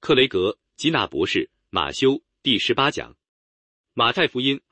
克雷格、基纳博士、马修，第18讲。马太福音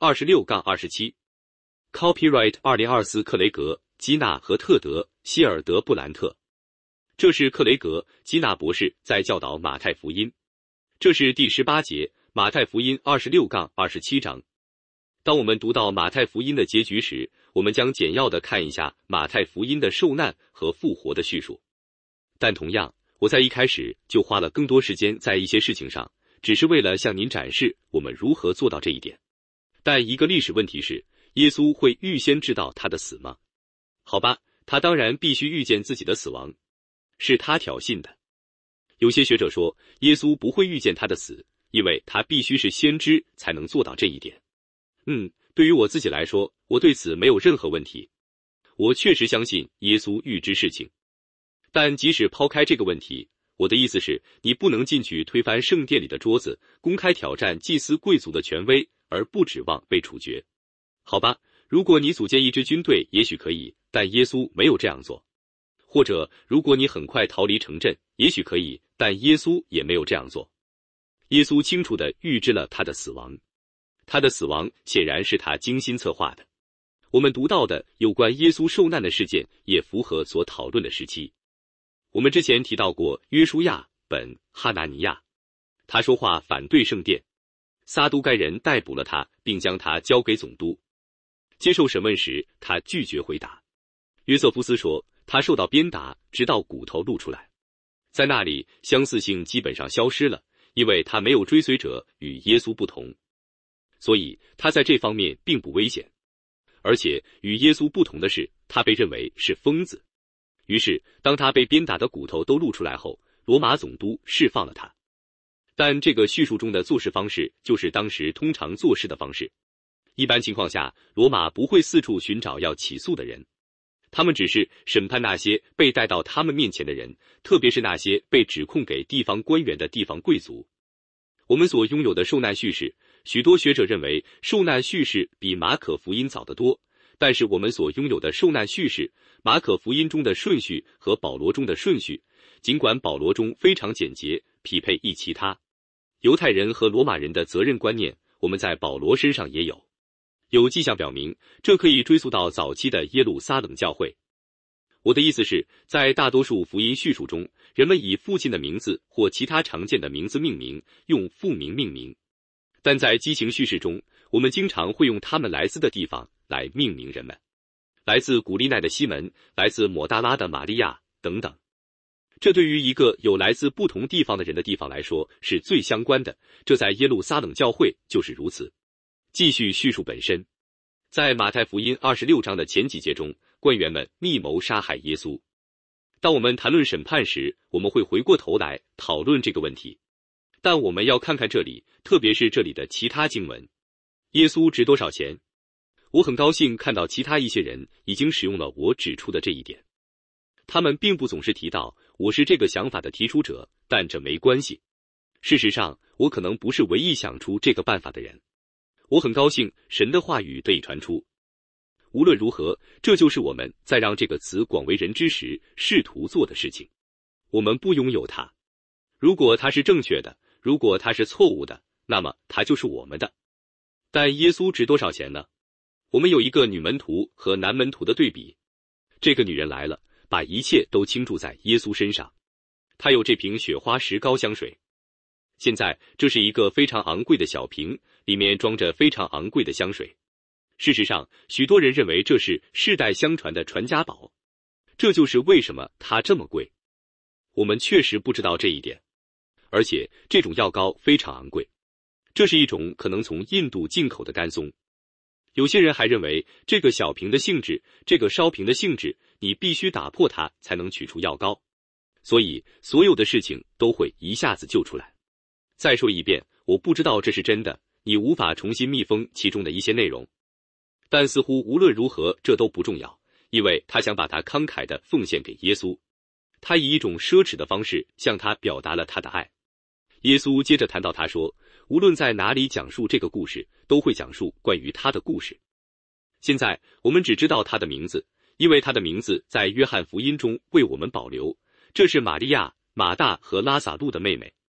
26-27。Copyright 2024克雷格、基纳和特德·希尔德布兰特。这是克雷格、基纳博士在教导马太福音。这是第18节，马太福音26-27章。当我们读到马太福音的结局时，我们将简要地看一下马太福音的受难和复活的叙述。但同样，我在一开始就花了更多时间在一些事情上，只是为了向您展示我们如何做到这一点。但一个历史问题是，耶稣会预先知道他的死吗？好吧，他当然必须预见自己的死亡，是他挑衅的。有些学者说，耶稣不会预见他的死，因为他必须是先知才能做到这一点。对于我自己来说，我对此没有任何问题。我确实相信耶稣预知事情。但即使抛开这个问题，我的意思是，你不能进去推翻圣殿里的桌子，公开挑战祭司贵族的权威，而不指望被处决。好吧，如果你组建一支军队，也许可以，但耶稣没有这样做。或者，如果你很快逃离城镇，也许可以，但耶稣也没有这样做。耶稣清楚地预知了他的死亡。他的死亡显然是他精心策划的。我们读到的有关耶稣受难的事件也符合所讨论的时期。我们之前提到过约书亚、本、哈拿尼亚，他说话反对圣殿。撒都该人逮捕了他，并将他交给总督。接受审问时，他拒绝回答。约瑟夫斯说，他受到鞭打，直到骨头露出来。在那里，相似性基本上消失了，因为他没有追随者，与耶稣不同。所以他在这方面并不危险。而且与耶稣不同的是，他被认为是疯子。于是当他被鞭打的骨头都露出来后，罗马总督释放了他。但这个叙述中的做事方式就是当时通常做事的方式。一般情况下，罗马不会四处寻找要起诉的人，他们只是审判那些被带到他们面前的人，特别是那些被指控给地方官员的地方贵族。我们所拥有的受难叙事，许多学者认为受难叙事比马可福音早得多，但是我们所拥有的受难叙事，马可福音中的顺序和保罗中的顺序，尽管保罗中非常简洁，匹配一其他。犹太人和罗马人的责任观念，我们在保罗身上也有。有迹象表明，这可以追溯到早期的耶路撒冷教会。我的意思是，在大多数福音叙述中，人们以父亲的名字或其他常见的名字命名，用父名命名。但在激情叙事中，我们经常会用他们来自的地方来命名人们，来自古利奈的西门，来自抹大拉的玛利亚等等。这对于一个有来自不同地方的人的地方来说是最相关的，这在耶路撒冷教会就是如此。继续叙述本身，在马太福音26章的前几节中，官员们密谋杀害耶稣。当我们谈论审判时，我们会回过头来讨论这个问题。但我们要看看这里，特别是这里的其他经文。耶稣值多少钱？我很高兴看到其他一些人已经使用了我指出的这一点。他们并不总是提到我是这个想法的提出者，但这没关系。事实上，我可能不是唯一想出这个办法的人。我很高兴神的话语得以传出。无论如何，这就是我们在让这个词广为人知时试图做的事情。我们不拥有它。如果它是正确的，如果它是错误的，那么它就是我们的。但耶稣值多少钱呢？我们有一个女门徒和男门徒的对比。这个女人来了，把一切都倾注在耶稣身上。她有这瓶雪花石膏香水。现在这是一个非常昂贵的小瓶，里面装着非常昂贵的香水。事实上，许多人认为这是世代相传的传家宝。这就是为什么它这么贵。我们确实不知道这一点。而且这种药膏非常昂贵。这是一种可能从印度进口的干松。有些人还认为这个小瓶的性质，这个烧瓶的性质，你必须打破它才能取出药膏。所以所有的事情都会一下子救出来。再说一遍，我不知道这是真的，你无法重新密封其中的一些内容。但似乎无论如何这都不重要，因为他想把它慷慨地奉献给耶稣。他以一种奢侈的方式向他表达了他的爱。耶稣接着谈到他说，无论在哪里讲述这个故事，都会讲述关于他的故事。现在我们只知道他的名字，因为他的名字在约翰福音中为我们保留。这是玛利亚、马大和拉撒路的妹妹。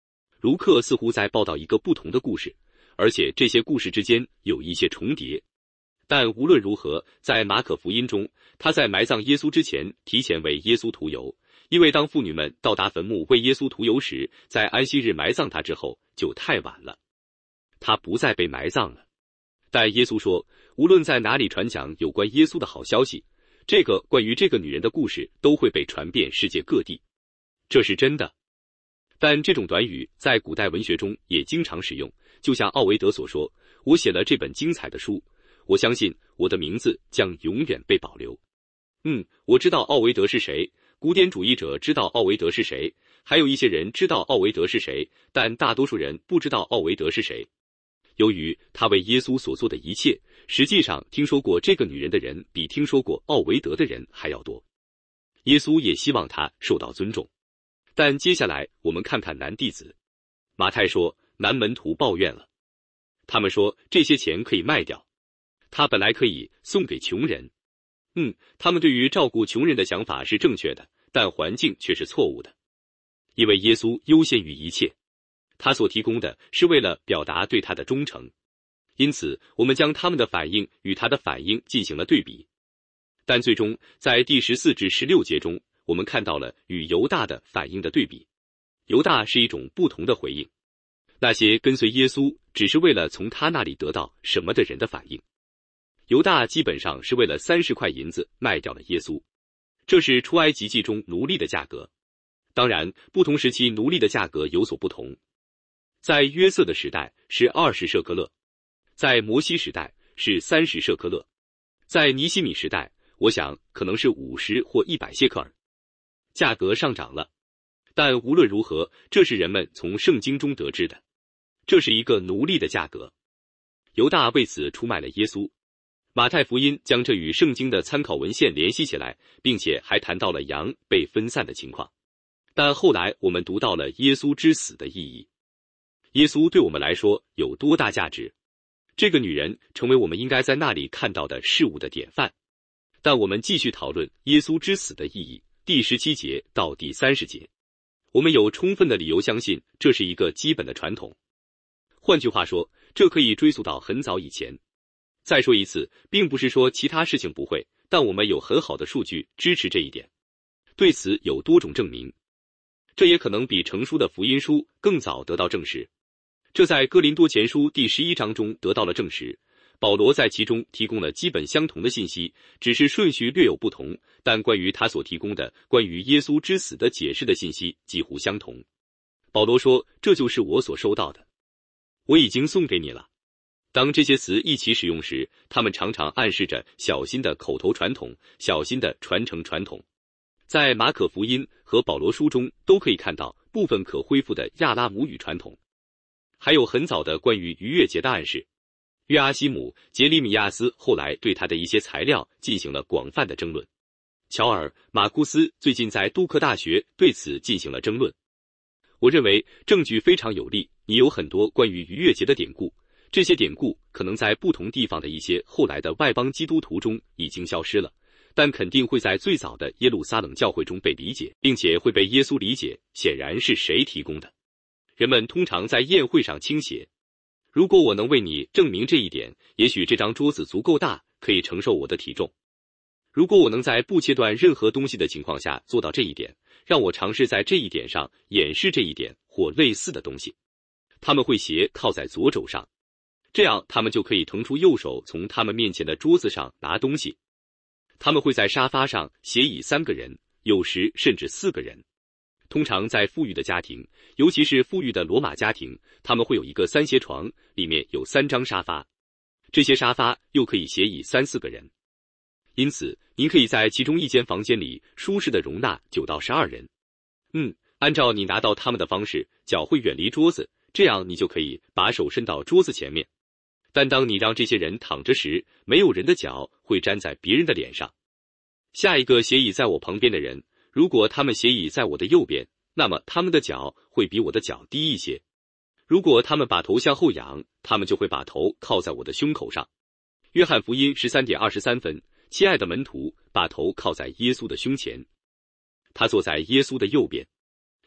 卢克似乎在报道一个不同的故事，而且这些故事之间有一些重叠。但无论如何，在马可福音中，他在埋葬耶稣之前提前为耶稣涂油，因为当妇女们到达坟墓为耶稣涂油时，在安息日埋葬他之后就太晚了，他不再被埋葬了。但耶稣说，无论在哪里传讲有关耶稣的好消息，这个关于这个女人的故事都会被传遍世界各地。这是真的。但这种短语在古代文学中也经常使用，就像奥维德所说，我写了这本精彩的书，我相信我的名字将永远被保留。我知道奥维德是谁，古典主义者知道奥维德是谁，还有一些人知道奥维德是谁，但大多数人不知道奥维德是谁。由于他为耶稣所做的一切，实际上听说过这个女人的人比听说过奥维德的人还要多。耶稣也希望他受到尊重。但接下来我们看看男弟子。马太说，男门徒抱怨了，他们说这些钱可以卖掉，他本来可以送给穷人。他们对于照顾穷人的想法是正确的，但环境却是错误的。因为耶稣优先于一切，他所提供的是为了表达对他的忠诚，因此我们将他们的反应与他的反应进行了对比。但最终在第14至16节中，我们看到了与犹大的反应的对比。犹大是一种不同的回应，那些跟随耶稣只是为了从他那里得到什么的人的反应。犹大基本上是为了30块银子卖掉了耶稣，这是出埃及记中奴隶的价格。当然，不同时期奴隶的价格有所不同。在约瑟的时代是20舍克勒，在摩西时代是30舍克勒，在尼希米时代，我想可能是50或100谢克尔。价格上涨了，但无论如何，这是人们从圣经中得知的。这是一个奴隶的价格。犹大为此出卖了耶稣。马太福音将这与圣经的参考文献联系起来，并且还谈到了羊被分散的情况。但后来我们读到了耶稣之死的意义。耶稣对我们来说有多大价值？这个女人成为我们应该在那里看到的事物的典范。但我们继续讨论耶稣之死的意义，第17节到第30节。我们有充分的理由相信这是一个基本的传统。换句话说，这可以追溯到很早以前。再说一次，并不是说其他事情不会，但我们有很好的数据支持这一点。对此有多种证明。这也可能比成书的福音书更早得到证实。这在哥林多前书第11章中得到了证实。保罗在其中提供了基本相同的信息，只是顺序略有不同，但关于他所提供的关于耶稣之死的解释的信息几乎相同。保罗说，这就是我所收到的，我已经送给你了。当这些词一起使用时，他们常常暗示着小心的口头传统，小心的传承传统。在马可福音和保罗书中都可以看到部分可恢复的亚拉姆语传统，还有很早的关于逾越节的暗示。约阿希姆·杰里米亚斯后来对他的一些材料进行了广泛的争论。乔尔·马库斯最近在杜克大学对此进行了争论。我认为证据非常有力，你有很多关于逾越节的典故，这些典故可能在不同地方的一些后来的外邦基督徒中已经消失了，但肯定会在最早的耶路撒冷教会中被理解，并且会被耶稣理解。显然是谁提供的？人们通常在宴会上倾斜。如果我能为你证明这一点，也许这张桌子足够大，可以承受我的体重。如果我能在不切断任何东西的情况下做到这一点，让我尝试在这一点上演示这一点或类似的东西。他们会斜靠在左肘上，这样他们就可以腾出右手从他们面前的桌子上拿东西。他们会在沙发上斜倚3个人，有时甚至4个人。通常在富裕的家庭，尤其是富裕的罗马家庭，他们会有一个3斜床，里面有3张沙发，这些沙发又可以斜倚3、4个人。因此，您可以在其中一间房间里舒适地容纳9到12人。按照你拿到他们的方式，脚会远离桌子，这样你就可以把手伸到桌子前面。但当你让这些人躺着时，没有人的脚会粘在别人的脸上。下一个斜倚在我旁边的人，如果他们斜倚在我的右边，那么他们的脚会比我的脚低一些。如果他们把头向后仰，他们就会把头靠在我的胸口上。约翰福音13:23，亲爱的门徒把头靠在耶稣的胸前，他坐在耶稣的右边。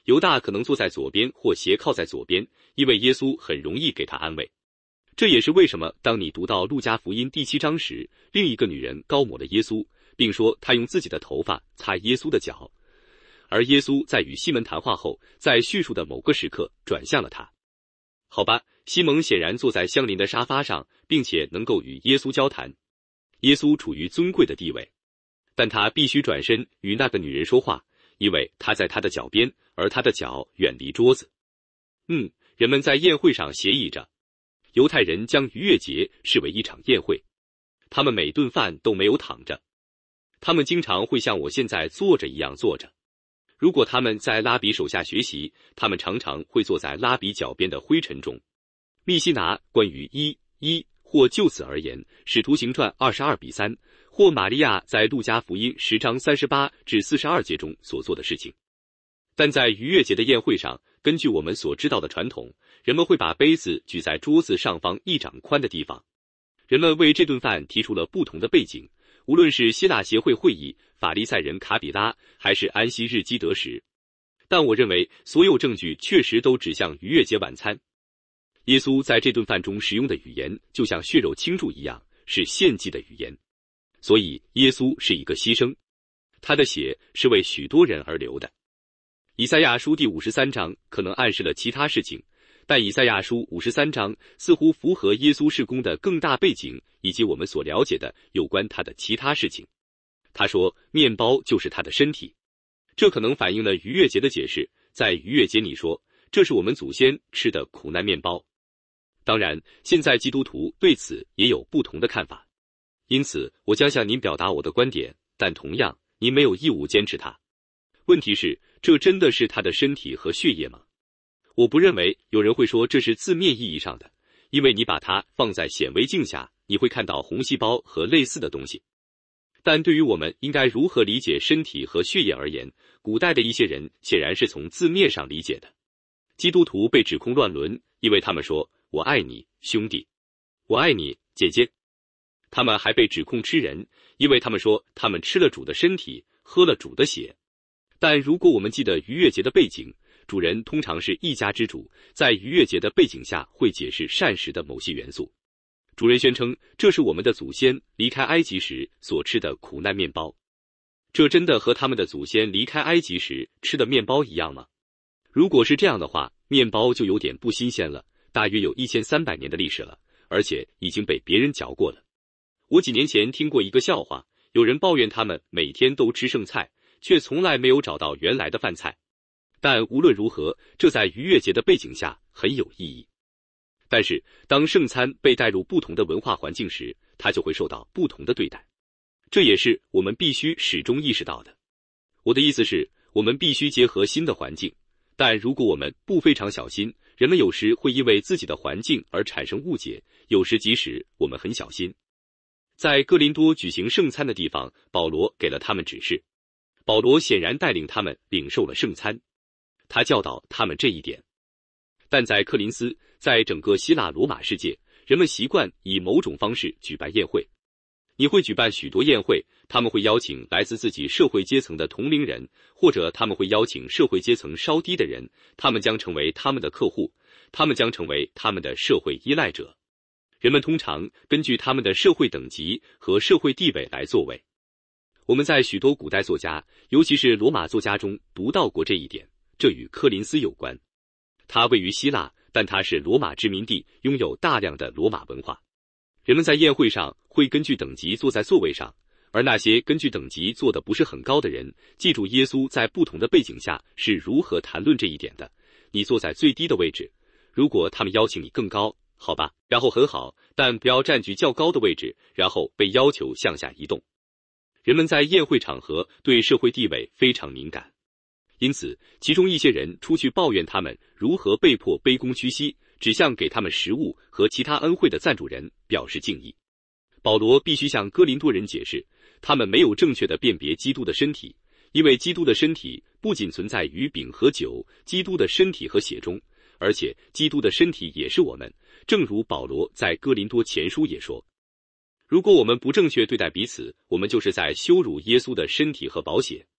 犹大可能坐在左边或斜靠在左边，因为耶稣很容易给他安慰。这也是为什么当你读到路加福音第7章时，另一个女人高抹了耶稣，并说她用自己的头发擦耶稣的脚，而耶稣在与西门谈话后，在叙述的某个时刻转向了他。好吧，西蒙显然坐在相邻的沙发上，并且能够与耶稣交谈。耶稣处于尊贵的地位，但他必须转身与那个女人说话，因为他在他的脚边，而他的脚远离桌子。人们在宴会上协议着，犹太人将逾越节视为一场宴会，他们每顿饭都没有躺着，他们经常会像我现在坐着一样坐着。如果他们在拉比手下学习，他们常常会坐在拉比脚边的灰尘中。密西拿关于或就此而言，使徒行传22:3，或玛利亚在路加福音10章38至42节中所做的事情。但在逾越节的宴会上，根据我们所知道的传统，人们会把杯子举在桌子上方1掌宽的地方。人们为这顿饭提出了不同的背景，无论是希腊协会会议、法利赛人卡比拉，还是安息日基德时。但我认为所有证据确实都指向逾越节晚餐。耶稣在这顿饭中使用的语言就像血肉倾注一样，是献祭的语言。所以耶稣是一个牺牲，他的血是为许多人而流的。以赛亚书第53章可能暗示了其他事情，但以赛亚书53章似乎符合耶稣事工的更大背景以及我们所了解的有关他的其他事情。他说面包就是他的身体，这可能反映了逾越节的解释。在逾越节你说这是我们祖先吃的苦难面包。当然现在基督徒对此也有不同的看法，因此我将向您表达我的观点，但同样您没有义务坚持它。问题是，这真的是他的身体和血液吗？我不认为有人会说这是字面意义上的，因为你把它放在显微镜下，你会看到红细胞和类似的东西。但对于我们应该如何理解身体和血液而言，古代的一些人显然是从字面上理解的。基督徒被指控乱伦，因为他们说我爱你，兄弟，我爱你，姐姐。他们还被指控吃人，因为他们说他们吃了主的身体，喝了主的血。但如果我们记得逾越节的背景，主人通常是一家之主，在逾越节的背景下会解释膳食的某些元素。主人宣称这是我们的祖先离开埃及时所吃的苦难面包。这真的和他们的祖先离开埃及时吃的面包一样吗？如果是这样的话，面包就有点不新鲜了，大约有1300年的历史了，而且已经被别人嚼过了。我几年前听过一个笑话，有人抱怨他们每天都吃剩菜，却从来没有找到原来的饭菜。但无论如何，这在逾越节的背景下很有意义。但是当圣餐被带入不同的文化环境时，它就会受到不同的对待，这也是我们必须始终意识到的。我的意思是，我们必须结合新的环境，但如果我们不非常小心，人们有时会因为自己的环境而产生误解，有时即使我们很小心。在哥林多举行圣餐的地方，保罗给了他们指示。保罗显然带领他们领受了圣餐，他教导他们这一点。但在克林斯，在整个希腊罗马世界，人们习惯以某种方式举办宴会。你会举办许多宴会，他们会邀请来自自己社会阶层的同龄人，或者他们会邀请社会阶层稍低的人，他们将成为他们的客户，他们将成为他们的社会依赖者。人们通常根据他们的社会等级和社会地位来座位。我们在许多古代作家，尤其是罗马作家中读到过这一点，这与柯林斯有关。它位于希腊，但它是罗马殖民地，拥有大量的罗马文化。人们在宴会上会根据等级坐在座位上，而那些根据等级坐得不是很高的人，记住耶稣在不同的背景下是如何谈论这一点的。你坐在最低的位置，如果他们邀请你更高，好吧，然后很好，但不要占据较高的位置，然后被要求向下移动。人们在宴会场合对社会地位非常敏感，因此其中一些人出去抱怨他们如何被迫卑躬屈膝，只向给他们食物和其他恩惠的赞助人表示敬意。保罗必须向哥林多人解释，他们没有正确地辨别基督的身体，因为基督的身体不仅存在于饼和酒，基督的身体和血中，而且基督的身体也是我们，正如保罗在哥林多前书也说。如果我们不正确对待彼此，我们就是在羞辱耶稣的身体和宝血。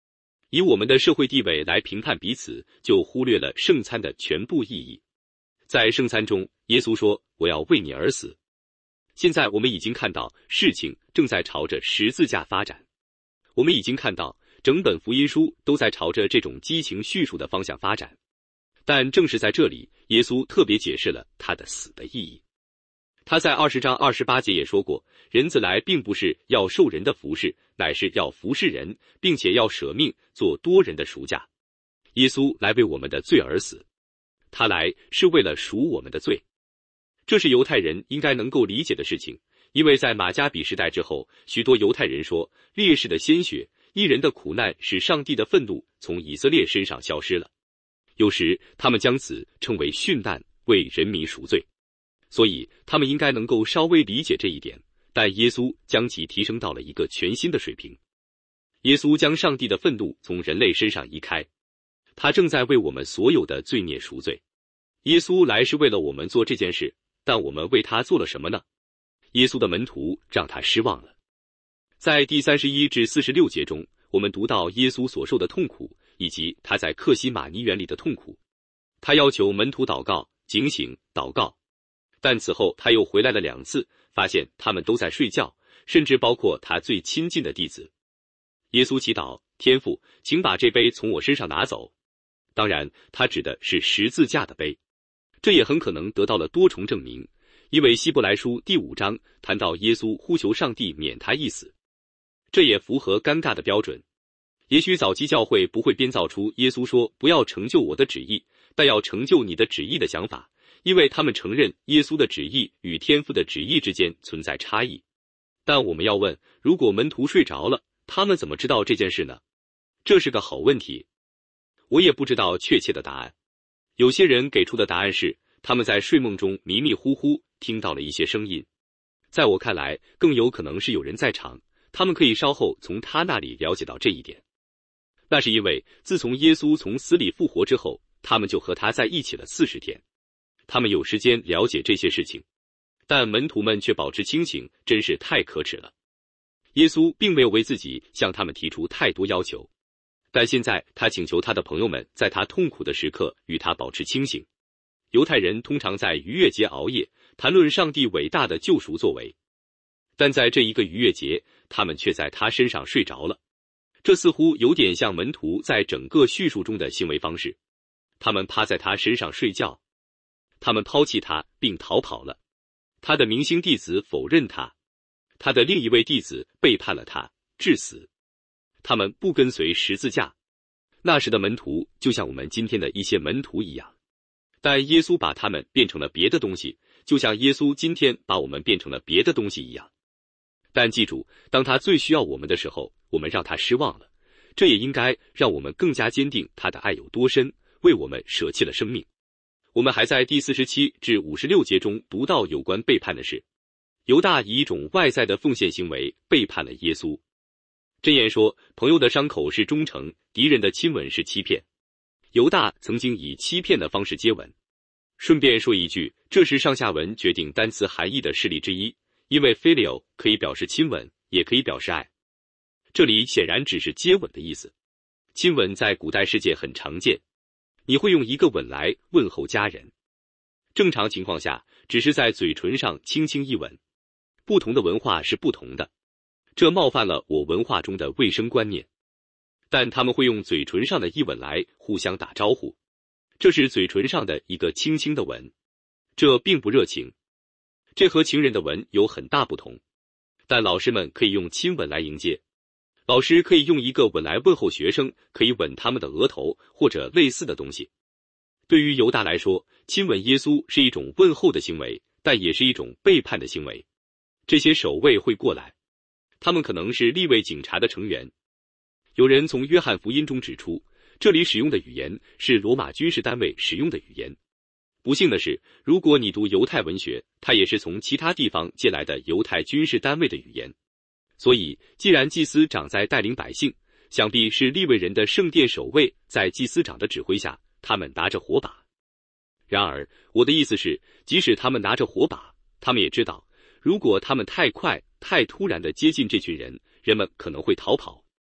以我们的社会地位来评判彼此，就忽略了圣餐的全部意义。在圣餐中，耶稣说：“我要为你而死。”现在我们已经看到事情正在朝着十字架发展，我们已经看到整本福音书都在朝着这种激情叙述的方向发展。但正是在这里，耶稣特别解释了他的死的意义。他在20章28节也说过，人子来并不是要受人的服侍，乃是要服侍人，并且要舍命做多人的赎价。耶稣来为我们的罪而死，他来是为了赎我们的罪。这是犹太人应该能够理解的事情，因为在马加比时代之后，许多犹太人说，烈士的鲜血、义人的苦难使上帝的愤怒从以色列身上消失了。有时他们将此称为殉难，为人民赎罪。所以他们应该能够稍微理解这一点，但耶稣将其提升到了一个全新的水平。耶稣将上帝的愤怒从人类身上移开，他正在为我们所有的罪孽赎罪。耶稣来是为了我们做这件事，但我们为他做了什么呢？耶稣的门徒让他失望了。在第31至46节中，我们读到耶稣所受的痛苦，以及他在客西马尼园里的痛苦。他要求门徒祷告、警醒、祷告。但此后他又回来了2次，发现他们都在睡觉，甚至包括他最亲近的弟子。耶稣祈祷：天父，请把这杯从我身上拿走。当然，他指的是十字架的杯。这也很可能得到了多重证明，因为希伯来书第5章谈到耶稣呼求上帝免他一死，这也符合尴尬的标准。也许早期教会不会编造出耶稣说不要成就我的旨意，但要成就你的旨意的想法，因为他们承认耶稣的旨意与天父的旨意之间存在差异。但我们要问，如果门徒睡着了，他们怎么知道这件事呢？这是个好问题，我也不知道确切的答案。有些人给出的答案是，他们在睡梦中迷迷糊糊听到了一些声音。在我看来，更有可能是有人在场，他们可以稍后从他那里了解到这一点。那是因为自从耶稣从死里复活之后，他们就和他在一起了40天。他们有时间了解这些事情，但门徒们却保持清醒，真是太可耻了。耶稣并没有为自己向他们提出太多要求，但现在他请求他的朋友们在他痛苦的时刻与他保持清醒。犹太人通常在逾越节熬夜，谈论上帝伟大的救赎作为，但在这一个逾越节，他们却在他身上睡着了。这似乎有点像门徒在整个叙述中的行为方式，他们趴在他身上睡觉，他们抛弃他并逃跑了。他的明星弟子否认他，他的另一位弟子背叛了他，致死。他们不跟随十字架。那时的门徒就像我们今天的一些门徒一样，但耶稣把他们变成了别的东西，就像耶稣今天把我们变成了别的东西一样。但记住，当他最需要我们的时候，我们让他失望了，这也应该让我们更加坚定他的爱有多深，为我们舍弃了生命。我们还在第47至56节中读到有关背叛的事。犹大以一种外在的奉献行为背叛了耶稣。箴言说，朋友的伤口是忠诚，敌人的亲吻是欺骗。犹大曾经以欺骗的方式接吻。顺便说一句，这是上下文决定单词含义的事例之一，因为 filial 可以表示亲吻，也可以表示爱。这里显然只是接吻的意思。亲吻在古代世界很常见，你会用一个吻来问候家人。正常情况下，只是在嘴唇上轻轻一吻。不同的文化是不同的，这冒犯了我文化中的卫生观念。但他们会用嘴唇上的一吻来互相打招呼，这是嘴唇上的一个轻轻的吻，这并不热情。这和情人的吻有很大不同。但老师们可以用亲吻来迎接。老师可以用一个吻来问候学生，可以吻他们的额头或者类似的东西。对于犹大来说，亲吻耶稣是一种问候的行为，但也是一种背叛的行为。这些守卫会过来，他们可能是利未警察的成员。有人从约翰福音中指出，这里使用的语言是罗马军事单位使用的语言。不幸的是，如果你读犹太文学，它也是从其他地方借来的犹太军事单位的语言。所以，既然祭司长在带领百姓，想必是利未人的圣殿守卫在祭司长的指挥下，他们拿着火把。然而，我的意思是，即使他们拿着火把，他们也知道，如果他们太快、太突然地接近这群人，人们可能会逃跑。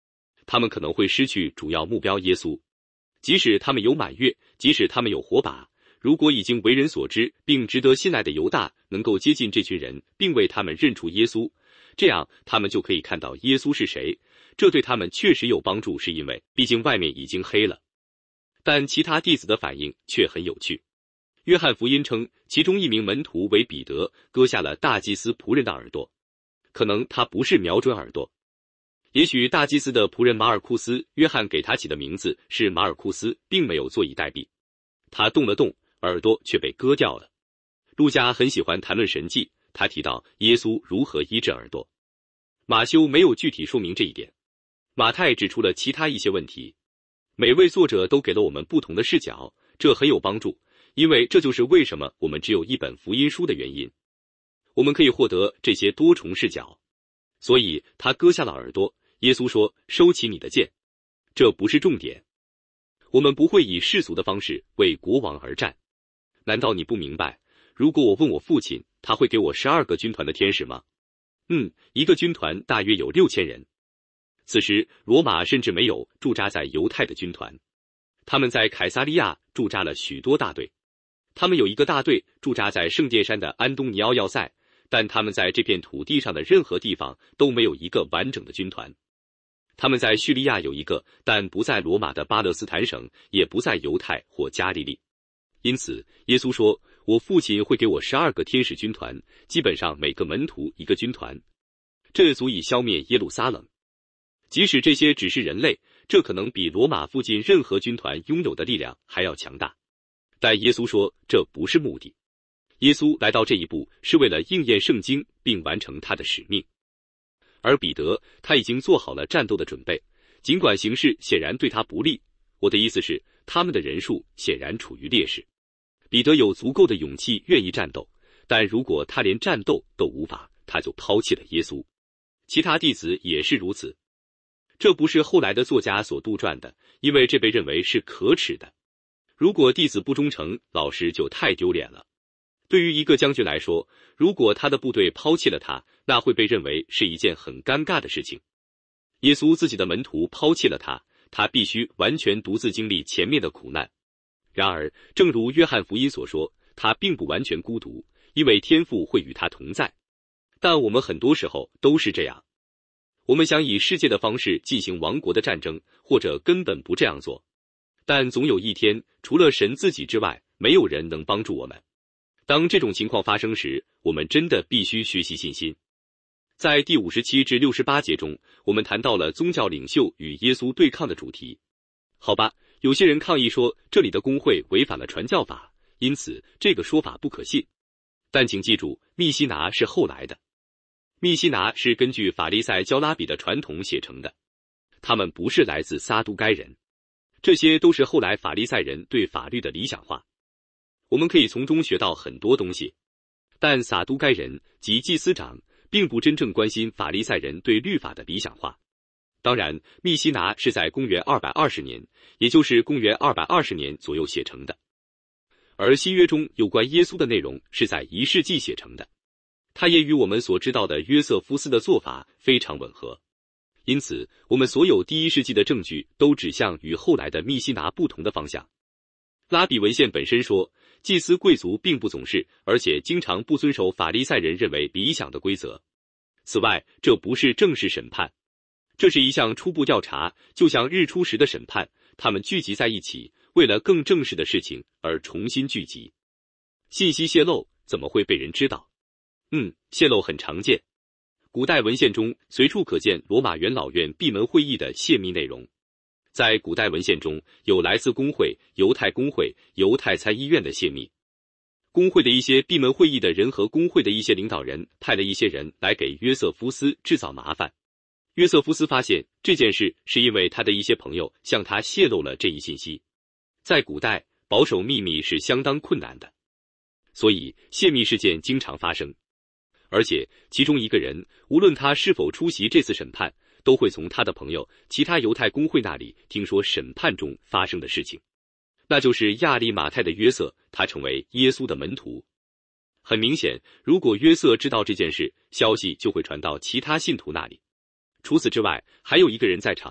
他们可能会失去主要目标耶稣。即使他们有满月，即使他们有火把，如果已经为人所知并值得信赖的犹大能够接近这群人，并为他们认出耶稣，这样他们就可以看到耶稣是谁，这对他们确实有帮助，是因为毕竟外面已经黑了。但其他弟子的反应却很有趣。约翰福音称，其中一名门徒为彼得，割下了大祭司仆人的耳朵。可能他不是瞄准耳朵，也许大祭司的仆人马尔库斯，约翰给他起的名字是马尔库斯，并没有坐以待毙。他动了动，耳朵却被割掉了。路加很喜欢谈论神迹，他提到耶稣如何医治耳朵。马修没有具体说明这一点。马太指出了其他一些问题。每位作者都给了我们不同的视角，这很有帮助，因为这就是为什么我们只有一本福音书的原因。我们可以获得这些多重视角。所以他割下了耳朵，耶稣说，收起你的剑。这不是重点。我们不会以世俗的方式为国王而战。难道你不明白，如果我问我父亲，他会给我12个军团的天使吗？一个军团大约有6000人。此时罗马甚至没有驻扎在犹太的军团，他们在凯撒利亚驻扎了许多大队。他们有一个大队驻扎在圣殿山的安东尼奥要塞，但他们在这片土地上的任何地方都没有一个完整的军团。他们在叙利亚有一个，但不在罗马的巴勒斯坦省，也不在犹太或加利利。因此耶稣说，我父亲会给我12个天使军团，基本上每个门徒一个军团，这足以消灭耶路撒冷。即使这些只是人类，这可能比罗马附近任何军团拥有的力量还要强大。但耶稣说，这不是目的。耶稣来到这一步是为了应验圣经并完成他的使命。而彼得，他已经做好了战斗的准备，尽管形势显然对他不利。我的意思是，他们的人数显然处于劣势。彼得有足够的勇气愿意战斗，但如果他连战斗都无法，他就抛弃了耶稣。其他弟子也是如此。这不是后来的作家所杜撰的，因为这被认为是可耻的。如果弟子不忠诚，老师就太丢脸了。对于一个将军来说，如果他的部队抛弃了他，那会被认为是一件很尴尬的事情。耶稣自己的门徒抛弃了他，他必须完全独自经历前面的苦难。然而，正如约翰福音所说，他并不完全孤独，因为天父会与他同在。但我们很多时候都是这样。我们想以世界的方式进行亡国的战争，或者根本不这样做。但总有一天，除了神自己之外，没有人能帮助我们。当这种情况发生时，我们真的必须学习信心。在第57至68节中，我们谈到了宗教领袖与耶稣对抗的主题。好吧，有些人抗议说这里的公会违反了传教法，因此这个说法不可信。但请记住，密西拿是后来的。密西拿是根据法利赛教拉比的传统写成的，他们不是来自撒都该人。这些都是后来法利赛人对法律的理想化。我们可以从中学到很多东西，但撒都该人及祭司长并不真正关心法利赛人对律法的理想化。当然，密西拿是在公元220年，也就是公元220年左右写成的。而新约中有关耶稣的内容是在1世纪写成的，它也与我们所知道的约瑟夫斯的做法非常吻合。因此，我们所有第1世纪的证据都指向与后来的密西拿不同的方向。拉比文献本身说，祭司贵族并不总是，而且经常不遵守法利赛人认为理想的规则。此外，这不是正式审判，这是一项初步调查，就像日出时的审判，他们聚集在一起，为了更正式的事情而重新聚集。信息泄露怎么会被人知道？泄露很常见。古代文献中随处可见罗马元老院闭门会议的泄密内容。在古代文献中有来自公会、犹太公会、犹太参议院的泄密。公会的一些闭门会议的人和公会的一些领导人派了一些人来给约瑟夫斯制造麻烦。约瑟夫斯发现这件事是因为他的一些朋友向他泄露了这一信息。在古代，保守秘密是相当困难的，所以泄密事件经常发生。而且其中一个人，无论他是否出席这次审判，都会从他的朋友其他犹太公会那里听说审判中发生的事情。那就是亚利马太的约瑟，他成为耶稣的门徒。很明显，如果约瑟知道这件事，消息就会传到其他信徒那里。除此之外，还有一个人在场，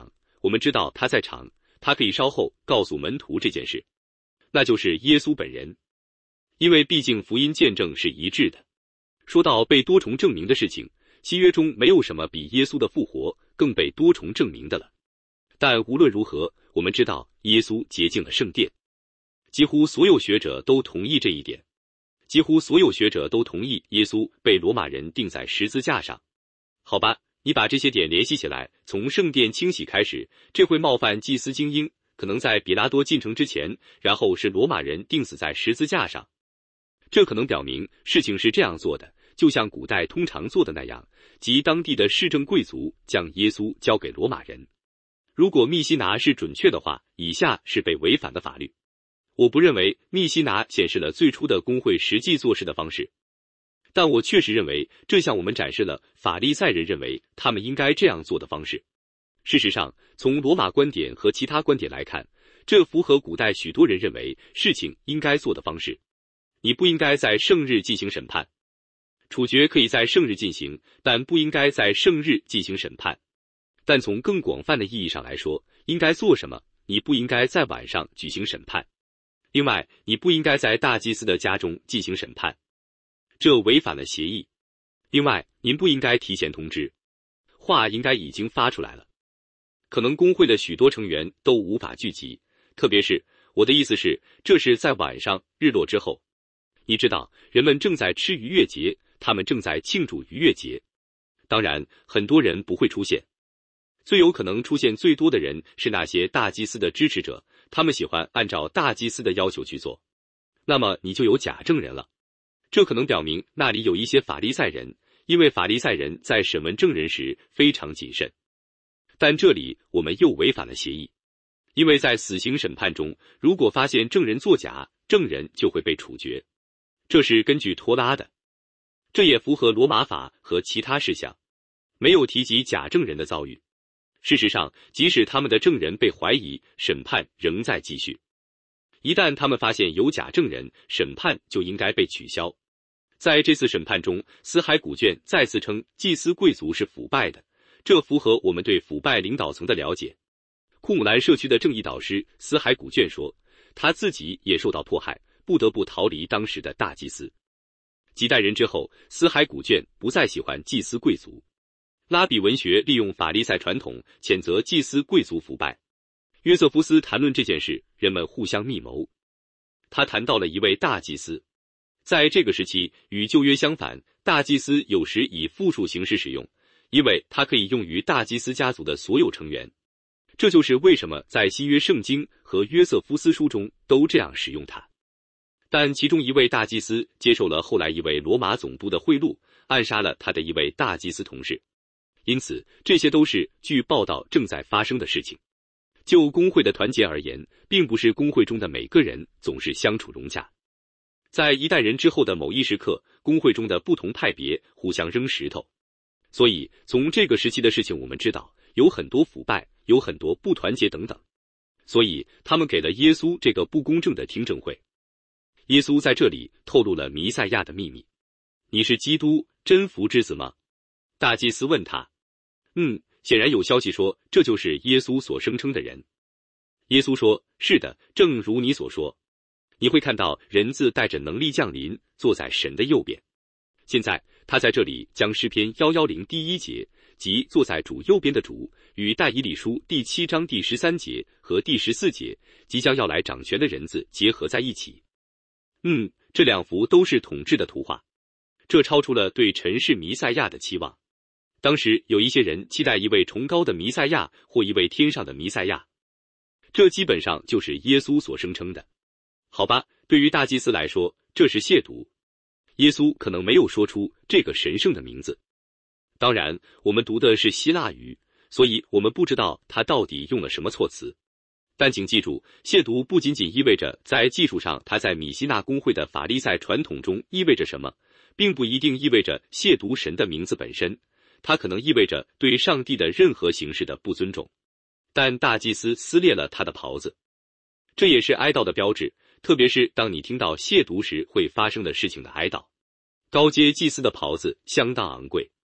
我们知道他在场，他可以稍后告诉门徒这件事，那就是耶稣本人。因为毕竟福音见证是一致的。说到被多重证明的事情，新约中没有什么比耶稣的复活更被多重证明的了。但无论如何，我们知道耶稣洁净了圣殿。几乎所有学者都同意这一点。几乎所有学者都同意耶稣被罗马人钉在十字架上。好吧，你把这些点联系起来，从圣殿清洗开始，这会冒犯祭司精英，可能在比拉多进城之前，然后是罗马人钉死在十字架上。这可能表明事情是这样做的，就像古代通常做的那样，即当地的市政贵族将耶稣交给罗马人。如果密西拿是准确的话，以下是被违反的法律。我不认为密西拿显示了最初的公会实际做事的方式，但我确实认为这向我们展示了法利赛人认为他们应该这样做的方式。事实上，从罗马观点和其他观点来看，这符合古代许多人认为事情应该做的方式。你不应该在圣日进行审判，处决可以在圣日进行，但不应该在圣日进行审判。但从更广泛的意义上来说，应该做什么？你不应该在晚上举行审判。另外，你不应该在大祭司的家中进行审判，这违反了协议。另外，您不应该提前通知，话应该已经发出来了。可能公会的许多成员都无法聚集，特别是，我的意思是，这是在晚上日落之后。你知道，人们正在吃逾越节，他们正在庆祝逾越节。当然，很多人不会出现。最有可能出现最多的人是那些大祭司的支持者，他们喜欢按照大祭司的要求去做。那么你就有假证人了。这可能表明那里有一些法利赛人，因为法利赛人在审问证人时非常谨慎。但这里我们又违反了协议，因为在死刑审判中，如果发现证人作假，证人就会被处决。这是根据托拉的，这也符合罗马法和其他事项，没有提及假证人的遭遇。事实上，即使他们的证人被怀疑，审判仍在继续。一旦他们发现有假证人，审判就应该被取消。在这次审判中，死海古卷再次称祭司贵族是腐败的，这符合我们对腐败领导层的了解。库姆兰社区的正义导师死海古卷说，他自己也受到迫害，不得不逃离当时的大祭司。几代人之后，死海古卷不再喜欢祭司贵族。拉比文学利用法利赛传统谴责祭司贵族腐败。约瑟夫斯谈论这件事，人们互相密谋。他谈到了一位大祭司，在这个时期与旧约相反，大祭司有时以复数形式使用，因为它可以用于大祭司家族的所有成员。这就是为什么在新约圣经和约瑟夫斯书中都这样使用它。但其中一位大祭司接受了后来一位罗马总督的贿赂，暗杀了他的一位大祭司同事。因此，这些都是据报道正在发生的事情。就公会的团结而言，并不是公会中的每个人总是相处融洽。在一代人之后的某一时刻，公会中的不同派别互相扔石头。所以，从这个时期的事情我们知道，有很多腐败，有很多不团结等等。所以，他们给了耶稣这个不公正的听证会。耶稣在这里透露了弥赛亚的秘密。你是基督，真福之子吗？大祭司问他。显然有消息说这就是耶稣所声称的人。耶稣说，是的，正如你所说。你会看到人子带着能力降临，坐在神的右边。现在他在这里将诗篇110第1节，即坐在主右边的主，与但以理书第7章第13节和第14节即将要来掌权的人子结合在一起。这两幅都是统治的图画，这超出了对尘世弥赛亚的期望。当时有一些人期待一位崇高的弥赛亚或一位天上的弥赛亚，这基本上就是耶稣所声称的。好吧，对于大祭司来说，这是亵渎。耶稣可能没有说出这个神圣的名字。当然，我们读的是希腊语，所以我们不知道他到底用了什么措辞。但请记住，亵渎不仅仅意味着在技术上他在米西纳公会的法利赛传统中意味着什么，并不一定意味着亵渎神的名字本身。它可能意味着对上帝的任何形式的不尊重。但大祭司撕裂了他的袍子，这也是哀悼的标志，特别是当你听到亵渎时会发生的事情的哀悼。高阶祭司的袍子相当昂贵，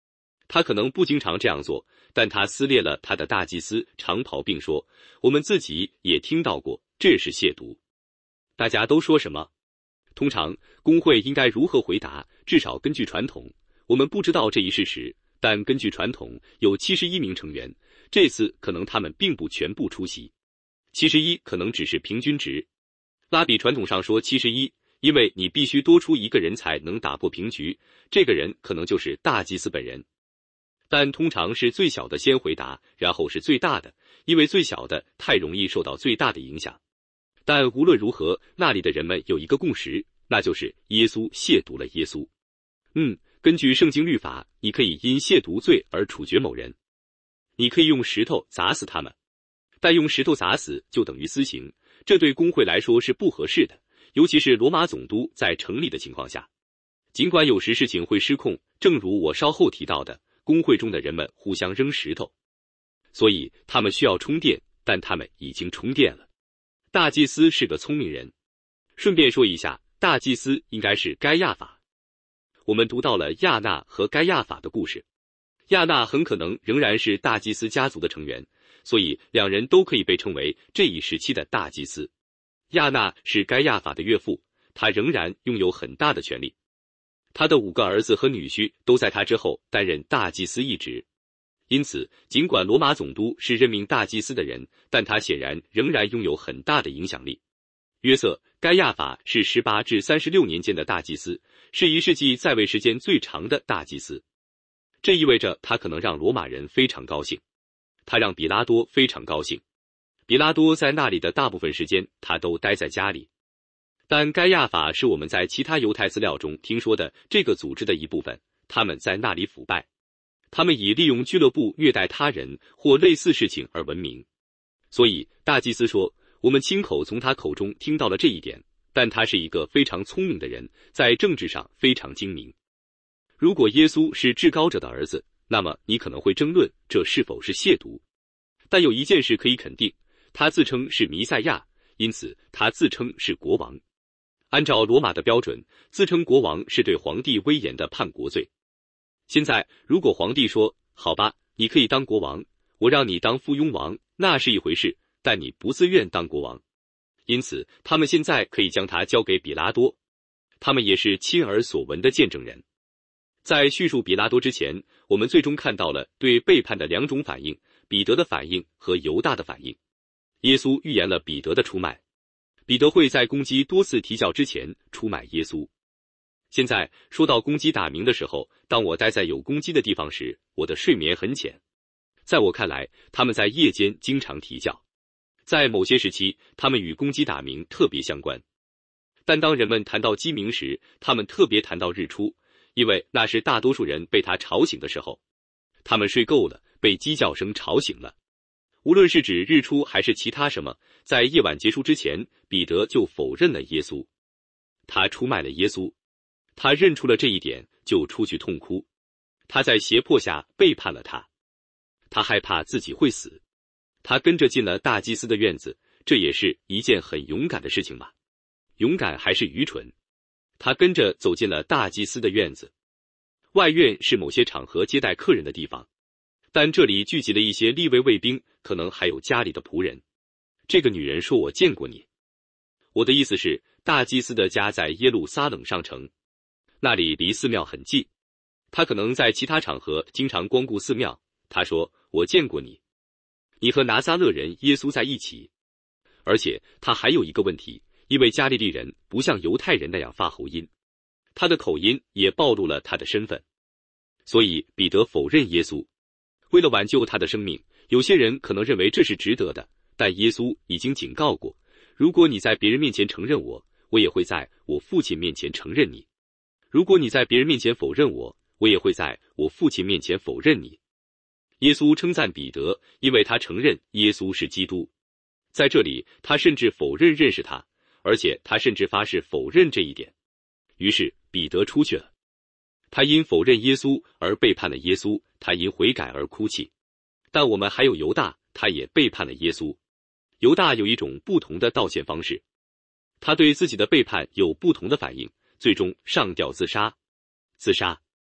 他可能不经常这样做，但他撕裂了他的大祭司长袍，并说：“我们自己也听到过，这是亵渎。”大家都说什么？通常公会应该如何回答？至少根据传统，我们不知道这一事实，但根据传统，有71名成员，这次可能他们并不全部出席。71可能只是平均值。拉比传统上说71，因为你必须多出一个人才能打破平局，这个人可能就是大祭司本人。但通常是最小的先回答，然后是最大的，因为最小的太容易受到最大的影响。但无论如何，那里的人们有一个共识，那就是耶稣亵渎了耶稣。根据圣经律法，你可以因亵渎罪而处决某人，你可以用石头砸死他们，但用石头砸死就等于私刑，这对公会来说是不合适的，尤其是罗马总督在城里的情况下。尽管有时事情会失控，正如我稍后提到的，公会中的人们互相扔石头，所以他们需要充电，但他们已经充电了。大祭司是个聪明人。顺便说一下，大祭司应该是该亚法。我们读到了亚纳和该亚法的故事。亚纳很可能仍然是大祭司家族的成员，所以两人都可以被称为这一时期的大祭司。亚纳是该亚法的岳父，他仍然拥有很大的权力。他的5个儿子和女婿都在他之后担任大祭司一职。因此，尽管罗马总督是任命大祭司的人，但他显然仍然拥有很大的影响力。约瑟·该亚法是18至36年间的大祭司，是1世纪在位时间最长的大祭司。这意味着他可能让罗马人非常高兴，他让比拉多非常高兴。比拉多在那里的大部分时间他都待在家里。但该亚法是我们在其他犹太资料中听说的这个组织的一部分，他们在那里腐败。他们以利用俱乐部虐待他人或类似事情而闻名。所以大祭司说，我们亲口从他口中听到了这一点，但他是一个非常聪明的人，在政治上非常精明。如果耶稣是至高者的儿子，那么你可能会争论这是否是亵渎。但有一件事可以肯定，他自称是弥赛亚，因此他自称是国王。按照罗马的标准，自称国王是对皇帝威严的叛国罪。现在，如果皇帝说，好吧，你可以当国王，我让你当附庸王，那是一回事，但你不自愿当国王。因此，他们现在可以将他交给比拉多。他们也是亲耳所闻的见证人。在叙述比拉多之前，我们最终看到了对背叛的2种反应，彼得的反应和犹大的反应。耶稣预言了彼得的出卖。彼得会在公鸡多次啼叫之前出卖耶稣。现在说到公鸡打鸣的时候，当我待在有公鸡的地方时，我的睡眠很浅。在我看来，他们在夜间经常啼叫。在某些时期，他们与公鸡打鸣特别相关。但当人们谈到鸡鸣时，他们特别谈到日出，因为那是大多数人被它吵醒的时候。他们睡够了，被鸡叫声吵醒了。无论是指日出还是其他什么，在夜晚结束之前，彼得就否认了耶稣。他出卖了耶稣。他认出了这一点，就出去痛哭。他在胁迫下背叛了他。他害怕自己会死。他跟着进了大祭司的院子，这也是一件很勇敢的事情吧？勇敢还是愚蠢？他跟着走进了大祭司的院子。外院是某些场合接待客人的地方，但这里聚集了一些利未卫兵，可能还有家里的仆人。这个女人说，我见过你。我的意思是，大祭司的家在耶路撒冷上城，那里离寺庙很近。他可能在其他场合经常光顾寺庙。他说，我见过你，你和拿撒勒人耶稣在一起。而且他还有一个问题，因为加利利人不像犹太人那样发喉音，他的口音也暴露了他的身份。所以彼得否认耶稣。为了挽救他的生命，有些人可能认为这是值得的，但耶稣已经警告过，如果你在别人面前承认我，我也会在我父亲面前承认你。如果你在别人面前否认我，我也会在我父亲面前否认你。耶稣称赞彼得，因为他承认耶稣是基督。在这里，他甚至否认认识他，而且他甚至发誓否认这一点。于是彼得出去了。他因否认耶稣而背叛了耶稣，他因悔改而哭泣。但我们还有犹大，他也背叛了耶稣。犹大有一种不同的道歉方式，他对自己的背叛有不同的反应，最终上吊自杀。自杀。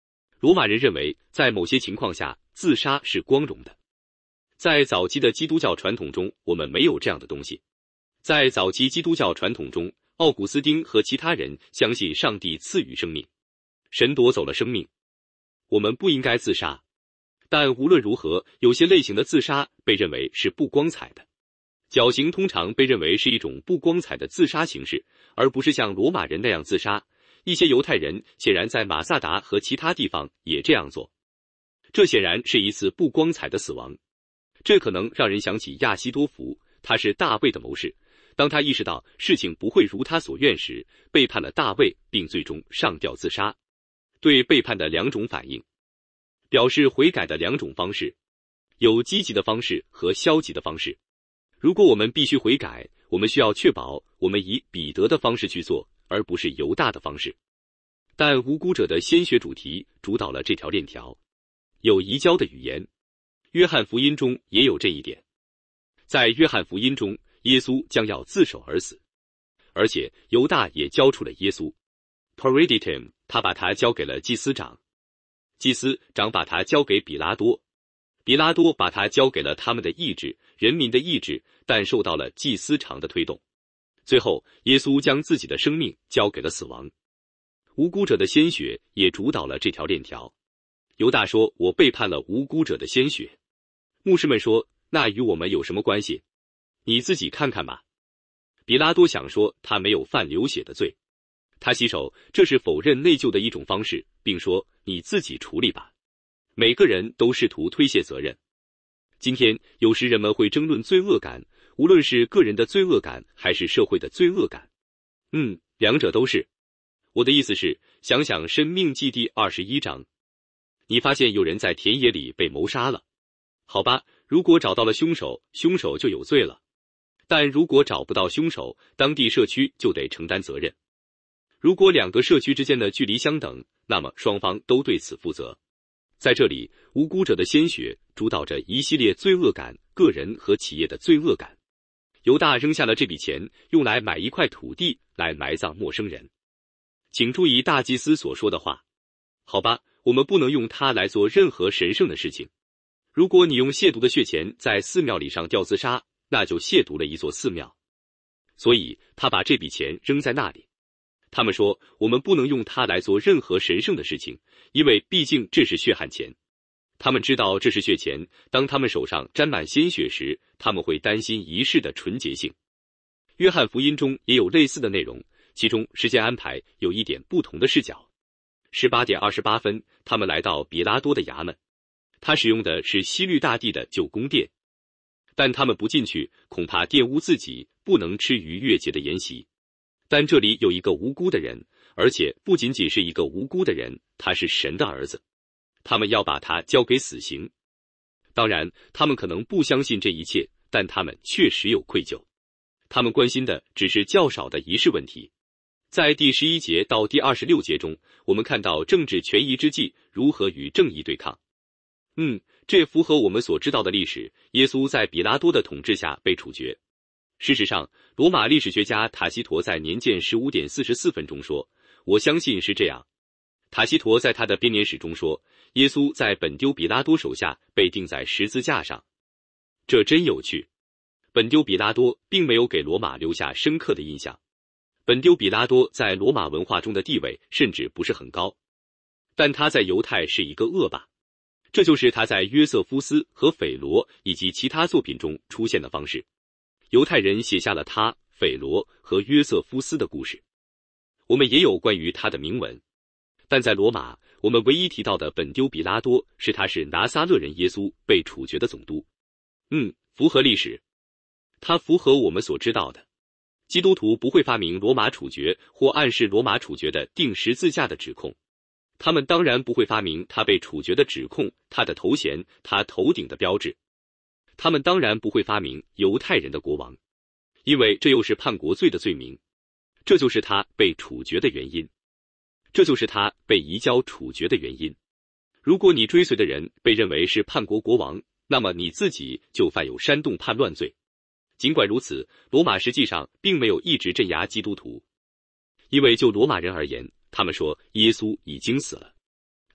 罗马人认为，在某些情况下，自杀是光荣的。在早期的基督教传统中，我们没有这样的东西。在早期基督教传统中，奥古斯丁和其他人相信上帝赐予生命，神夺走了生命，我们不应该自杀。但无论如何，有些类型的自杀被认为是不光彩的。绞刑通常被认为是一种不光彩的自杀形式，而不是像罗马人那样自杀。一些犹太人显然在马萨达和其他地方也这样做，这显然是一次不光彩的死亡。这可能让人想起亚希多弗，他是大卫的谋士。当他意识到事情不会如他所愿时，背叛了大卫，并最终上吊自杀。对背叛的两种反应，表示悔改的两种方式，有积极的方式和消极的方式。如果我们必须悔改，我们需要确保我们以彼得的方式去做，而不是犹大的方式。但无辜者的鲜血主题主导了这条链条。有移交的语言，约翰福音中也有这一点。在约翰福音中，耶稣将要自首而死，而且犹大也交出了耶稣。Paraditum， 他把他交给了祭司长，祭司长把他交给比拉多，比拉多把他交给了他们的意志，人民的意志，但受到了祭司长的推动。最后，耶稣将自己的生命交给了死亡。无辜者的鲜血也主导了这条链条。犹大说：“我背叛了无辜者的鲜血。”牧师们说：“那与我们有什么关系？你自己看看吧。”比拉多想说他没有犯流血的罪，他洗手，这是否认内疚的一种方式，并说：“你自己处理吧。”每个人都试图推卸责任。今天，有时人们会争论罪恶感，无论是个人的罪恶感还是社会的罪恶感。两者都是。我的意思是，想想《申命记》第21章，你发现有人在田野里被谋杀了。好吧，如果找到了凶手，凶手就有罪了。但如果找不到凶手，当地社区就得承担责任。如果两个社区之间的距离相等，那么双方都对此负责。在这里，无辜者的鲜血主导着一系列罪恶感，个人和企业的罪恶感。犹大扔下了这笔钱，用来买一块土地来埋葬陌生人。请注意大祭司所说的话。好吧，我们不能用它来做任何神圣的事情。如果你用亵渎的血钱在寺庙里上吊自杀，那就亵渎了一座寺庙。所以他把这笔钱扔在那里。他们说，我们不能用它来做任何神圣的事情，因为毕竟这是血汗钱。他们知道这是血钱，当他们手上沾满鲜血时，他们会担心仪式的纯洁性。约翰福音中也有类似的内容，其中时间安排有一点不同的视角。18点28分，他们来到比拉多的衙门，他使用的是西律大帝的旧宫殿，但他们不进去，恐怕玷污自己，不能吃逾越节的筵席。但这里有一个无辜的人，而且不仅仅是一个无辜的人，他是神的儿子。他们要把他交给死刑。当然，他们可能不相信这一切，但他们确实有愧疚。他们关心的只是较少的仪式问题。在第11节到第26节中，我们看到政治权宜之计如何与正义对抗。这符合我们所知道的历史。耶稣在比拉多的统治下被处决。事实上，罗马历史学家塔西佗在年鉴15点44分中说：“我相信是这样。”塔西佗在他的编年史中说，耶稣在本丢比拉多手下被钉在十字架上。这真有趣。本丢比拉多并没有给罗马留下深刻的印象。本丢比拉多在罗马文化中的地位甚至不是很高，但他在犹太是一个恶霸。这就是他在约瑟夫斯和斐罗以及其他作品中出现的方式。犹太人写下了他、斐罗和约瑟夫斯的故事。我们也有关于他的铭文，但在罗马，我们唯一提到的本丢比拉多是他是拿撒勒人耶稣被处决的总督。符合历史，它符合我们所知道的。基督徒不会发明罗马处决或暗示罗马处决的钉十字架的指控。他们当然不会发明他被处决的指控，他的头衔，他头顶的标志。他们当然不会发明犹太人的国王，因为这又是叛国罪的罪名。这就是他被处决的原因。这就是他被移交处决的原因。如果你追随的人被认为是叛国国王，那么你自己就犯有煽动叛乱罪。尽管如此，罗马实际上并没有一直镇压基督徒，因为就罗马人而言，他们说耶稣已经死了。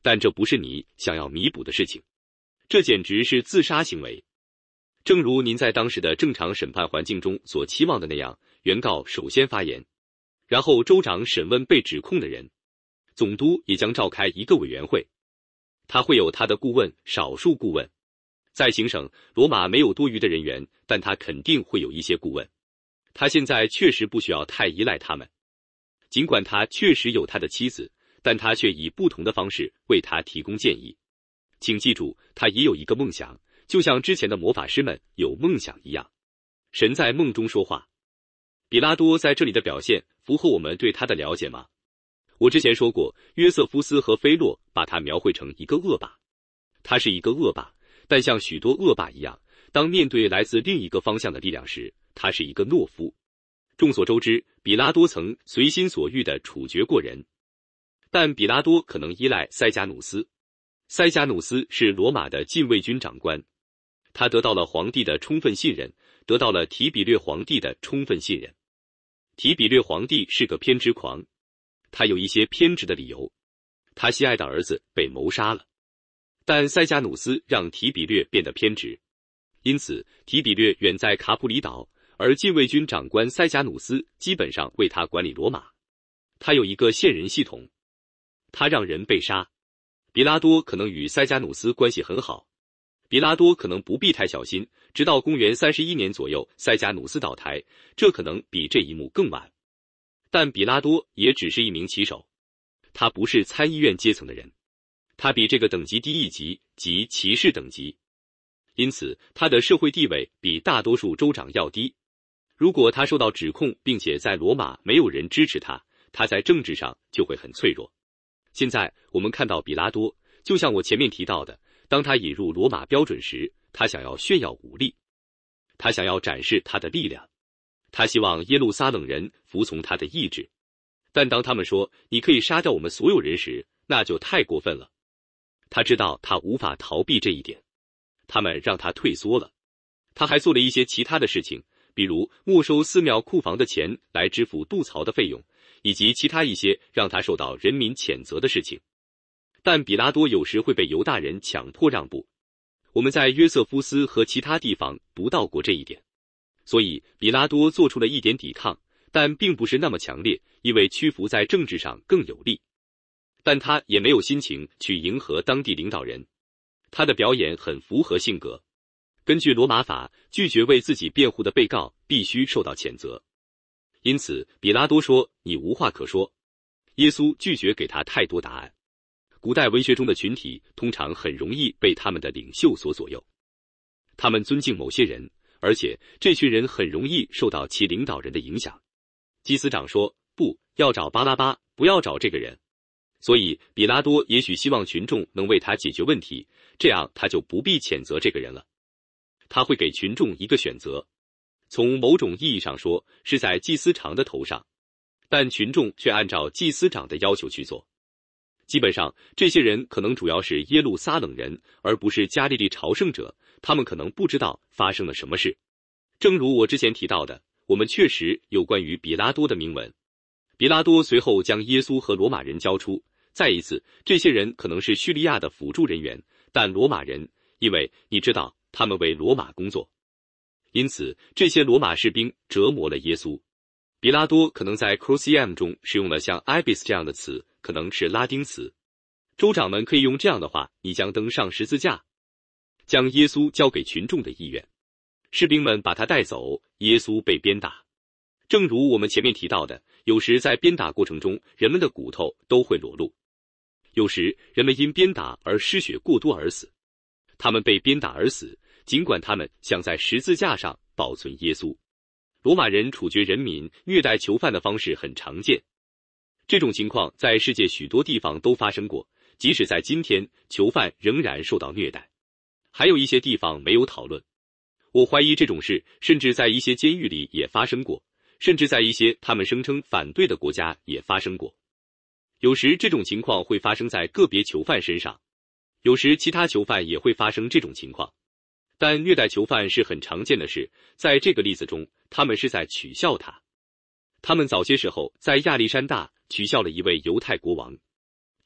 但这不是你想要弥补的事情，这简直是自杀行为。正如您在当时的正常审判环境中所期望的那样，原告首先发言，然后州长审问被指控的人，总督也将召开一个委员会，他会有他的顾问，少数顾问。在行省，罗马没有多余的人员，但他肯定会有一些顾问。他现在确实不需要太依赖他们，尽管他确实有他的妻子，但他却以不同的方式为他提供建议。请记住，他也有一个梦想，就像之前的魔法师们有梦想一样。神在梦中说话。比拉多在这里的表现符合我们对他的了解吗？我之前说过，约瑟夫斯和菲洛把他描绘成一个恶霸。他是一个恶霸，但像许多恶霸一样，当面对来自另一个方向的力量时，他是一个懦夫。众所周知，比拉多曾随心所欲地处决过人，但比拉多可能依赖塞加努斯。塞加努斯是罗马的禁卫军长官，他得到了皇帝的充分信任，得到了提比略皇帝的充分信任。提比略皇帝是个偏执狂，他有一些偏执的理由，他心爱的儿子被谋杀了，但塞加努斯让提比略变得偏执，因此提比略远在卡普里岛，而禁卫军长官塞加努斯基本上为他管理罗马。他有一个线人系统，他让人被杀。比拉多可能与塞加努斯关系很好，比拉多可能不必太小心，直到公元31年左右塞加努斯倒台，这可能比这一幕更晚。但比拉多也只是一名骑手，他不是参议院阶层的人，他比这个等级低一级，即骑士等级，因此他的社会地位比大多数州长要低。如果他受到指控，并且在罗马没有人支持他，他在政治上就会很脆弱。现在我们看到比拉多，就像我前面提到的，当他引入罗马标准时，他想要炫耀武力，他想要展示他的力量，他希望耶路撒冷人服从他的意志。但当他们说你可以杀掉我们所有人时，那就太过分了。他知道他无法逃避这一点，他们让他退缩了。他还做了一些其他的事情，比如没收寺庙库房的钱来支付渡槽的费用，以及其他一些让他受到人民谴责的事情。但比拉多有时会被犹大人强迫让步，我们在约瑟夫斯和其他地方读到过这一点。所以比拉多做出了一点抵抗，但并不是那么强烈，因为屈服在政治上更有利。但他也没有心情去迎合当地领导人，他的表演很符合性格。根据罗马法，拒绝为自己辩护的被告必须受到谴责。因此比拉多说你无话可说。耶稣拒绝给他太多答案。古代文学中的群体通常很容易被他们的领袖所左右，他们尊敬某些人，而且这群人很容易受到其领导人的影响。祭司长说不要找巴拉巴，不要找这个人。所以比拉多也许希望群众能为他解决问题，这样他就不必谴责这个人了。他会给群众一个选择，从某种意义上说是在祭司长的头上，但群众却按照祭司长的要求去做。基本上这些人可能主要是耶路撒冷人，而不是加利利朝圣者，他们可能不知道发生了什么事。正如我之前提到的，我们确实有关于比拉多的铭文。比拉多随后将耶稣和罗马人交出。再一次，这些人可能是叙利亚的辅助人员，但罗马人，因为你知道他们为罗马工作，因此这些罗马士兵折磨了耶稣。比拉多可能在 Crucium 中使用了像 ibis 这样的词，可能是拉丁词。州长们可以用这样的话：你将登上十字架，将耶稣交给群众的意愿。士兵们把他带走，耶稣被鞭打。正如我们前面提到的，有时在鞭打过程中，人们的骨头都会裸露。有时人们因鞭打而失血过多而死，他们被鞭打而死，尽管他们想在十字架上保存耶稣。罗马人处决人民、虐待囚犯的方式很常见，这种情况在世界许多地方都发生过，即使在今天，囚犯仍然受到虐待。还有一些地方没有讨论，我怀疑这种事甚至在一些监狱里也发生过，甚至在一些他们声称反对的国家也发生过。有时这种情况会发生在个别囚犯身上，有时其他囚犯也会发生这种情况。但虐待囚犯是很常见的事，在这个例子中，他们是在取笑他。他们早些时候在亚历山大取笑了一位犹太国王，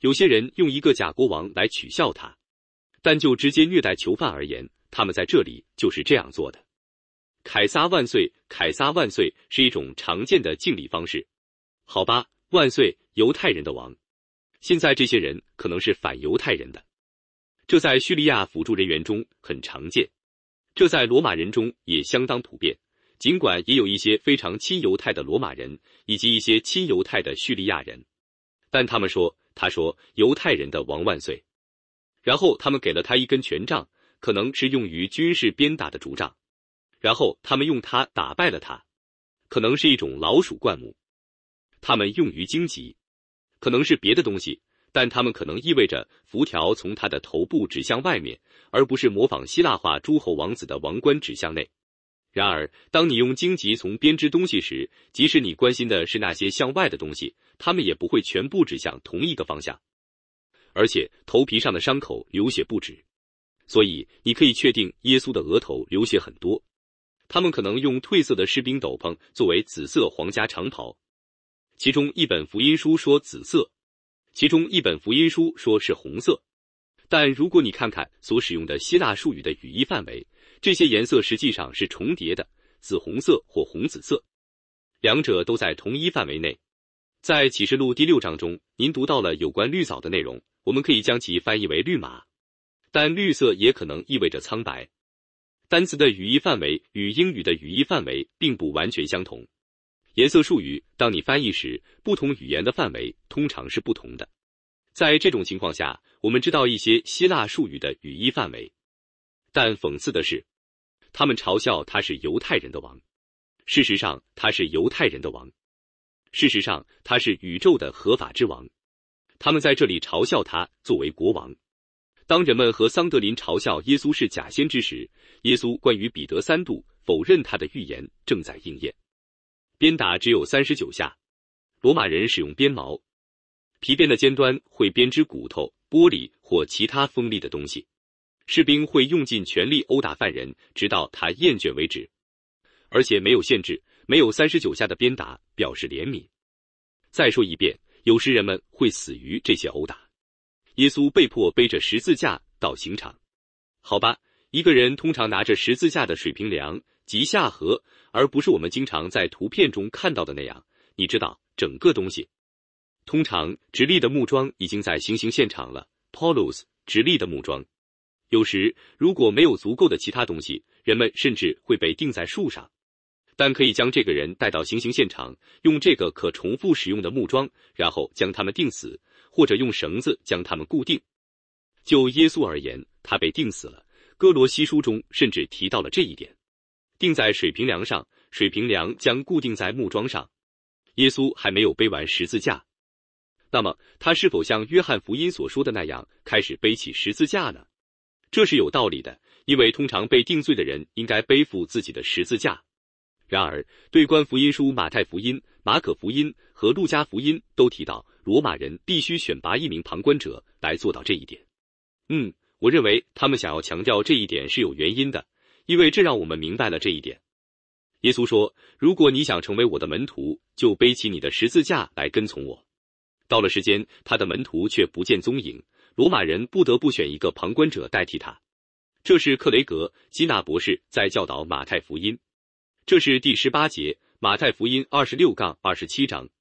有些人用一个假国王来取笑他，但就直接虐待囚犯而言，他们在这里就是这样做的。凯撒万岁，凯撒万岁是一种常见的敬礼方式。好吧，万岁，犹太人的王。现在这些人可能是反犹太人的，这在叙利亚辅助人员中很常见，这在罗马人中也相当普遍，尽管也有一些非常亲犹太的罗马人以及一些亲犹太的叙利亚人，但他说犹太人的王万岁。然后他们给了他一根权杖，可能是用于军事鞭打的竹杖，然后他们用它打败了他，可能是一种老鼠灌木。他们用于荆棘，可能是别的东西，但他们可能意味着辐条从他的头部指向外面，而不是模仿希腊化诸侯王子的王冠指向内。然而，当你用荆棘从编织东西时，即使你关心的是那些向外的东西，它们也不会全部指向同一个方向。而且头皮上的伤口流血不止，所以你可以确定耶稣的额头流血很多。他们可能用褪色的士兵斗篷作为紫色皇家长袍，其中一本福音书说紫色，其中一本福音书说是红色。但如果你看看所使用的希腊术语的语义范围，这些颜色实际上是重叠的，紫红色或红紫色，两者都在同一范围内。在启示录第6章中，您读到了有关绿藻的内容，我们可以将其翻译为绿马，但绿色也可能意味着苍白。单词的语义范围与英语的语义范围并不完全相同。颜色术语，当你翻译时，不同语言的范围通常是不同的。在这种情况下，我们知道一些希腊术语的语义范围。但讽刺的是，他们嘲笑他是犹太人的王。事实上，他是犹太人的王。事实上，他是宇宙的合法之王。他们在这里嘲笑他作为国王。当人们和桑德林嘲笑耶稣是假先知时，耶稣关于彼得3度否认他的预言正在应验。鞭打只有39下，罗马人使用鞭矛，皮鞭的尖端会编织骨头、玻璃或其他锋利的东西。士兵会用尽全力殴打犯人，直到他厌倦为止，而且没有限制，没有39下的鞭打表示怜悯。再说一遍，有时人们会死于这些殴打。耶稣被迫背着十字架到刑场。好吧，一个人通常拿着十字架的水平梁及下颌，而不是我们经常在图片中看到的那样，你知道，整个东西。通常直立的木桩已经在行刑现场了 Paulus 直立的木桩。有时如果没有足够的其他东西，人们甚至会被钉在树上。但可以将这个人带到行刑现场，用这个可重复使用的木桩，然后将他们钉死，或者用绳子将他们固定。就耶稣而言，他被钉死了。哥罗西书中甚至提到了这一点。钉在水平梁上，水平梁将固定在木桩上。耶稣还没有背完十字架。那么，他是否像约翰福音所说的那样，开始背起十字架呢？这是有道理的，因为通常被定罪的人应该背负自己的十字架。然而，对观福音书马太福音、马可福音和路加福音都提到，罗马人必须选拔一名旁观者来做到这一点。我认为他们想要强调这一点是有原因的，因为这让我们明白了这一点。耶稣说，如果你想成为我的门徒，就背起你的十字架来跟从我。到了时间，他的门徒却不见踪影，罗马人不得不选一个旁观者代替他。这是克雷格基纳博士在教导马太福音。这是第18节，马太福音26-27章。